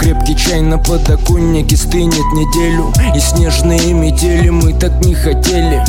Крепкий чай на подоконнике стынет неделю, и снежные метели мы так не хотели.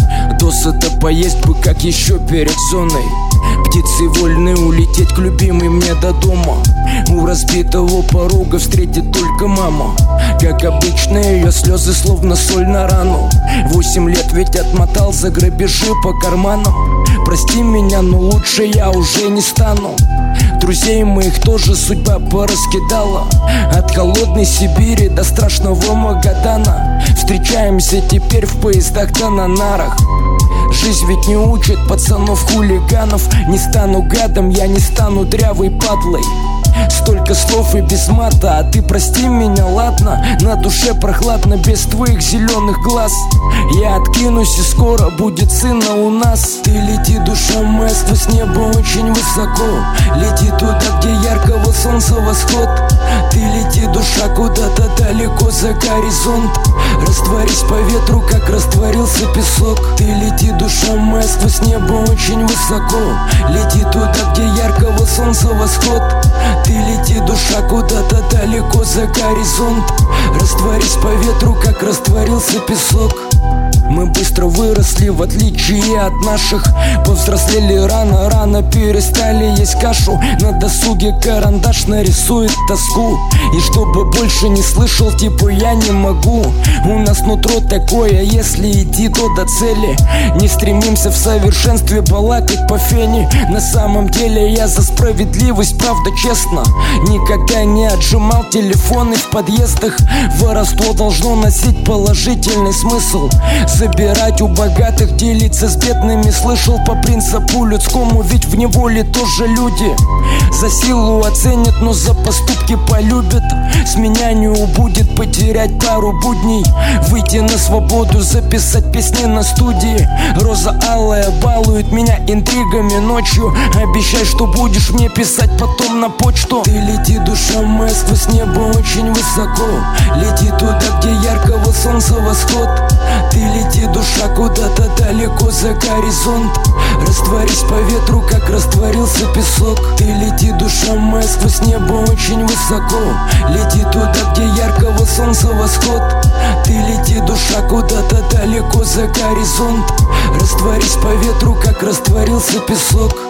Досыта поесть бы, как еще перед зоной. Птицы вольны улететь к любимой мне до дома. У разбитого порога встретит только мама. Как обычно, ее слезы словно соль на рану. 8 лет ведь отмотал за грабежи по карманам. Прости меня, но лучше я уже не стану. Друзей моих тоже судьба пораскидала. От холодной Сибири до страшного Магадана. Встречаемся теперь в поездах да на нарах. Жизнь ведь не учит пацанов-хулиганов. Не стану гадом, я не стану дрявой падлой. Столько слов и без мата, а ты прости меня, ладно? На душе прохладно без твоих зеленых глаз. Я откинусь, и скоро будет сына у нас. Ты лети, душа моя, сквозь небо очень высоко. Лети туда, где яркого солнца восход. Ты лети, душа, куда-то далеко за горизонт. Растворись по ветру, как растворился песок. Ты лети, душа моя, сквозь небо очень высоко. Лети туда, где яркого солнца восход. Ты лети, душа, куда-то далеко за горизонт. Растворись по ветру, как растворился песок. Мы быстро выросли, в отличие от наших. Повзрослели рано перестали есть кашу. На досуге карандаш нарисует тоску. И чтобы больше не слышал, типа я не могу. У нас нутро такое, если идти, то до цели. Не стремимся в совершенстве балакать по фене. На самом деле я за справедливость, правда честно. Никогда не отжимал телефоны в подъездах. Воровство должно носить положительный смысл. Забирать у богатых, делиться с бедными. Слышал по принципу людскому, ведь в неволе тоже люди. За силу оценят, но за поступки полюбят. С меня не убудет потерять пару будней. Выйти на свободу, записать песни на студии. Роза алая балует меня интригами ночью. Обещай, что будешь мне писать потом на почту. Ты лети, душа моя, сквозь небо очень высоко. Лети туда, где яркого солнца восход. Ты лети, душа, куда-то далеко за горизонт. Растворись по ветру, как растворился песок. Ты лети, душа моя, сквозь небо очень высоко. Лети туда, где яркого солнца восход. Ты лети, душа, куда-то далеко за горизонт. Растворись по ветру, как растворился песок.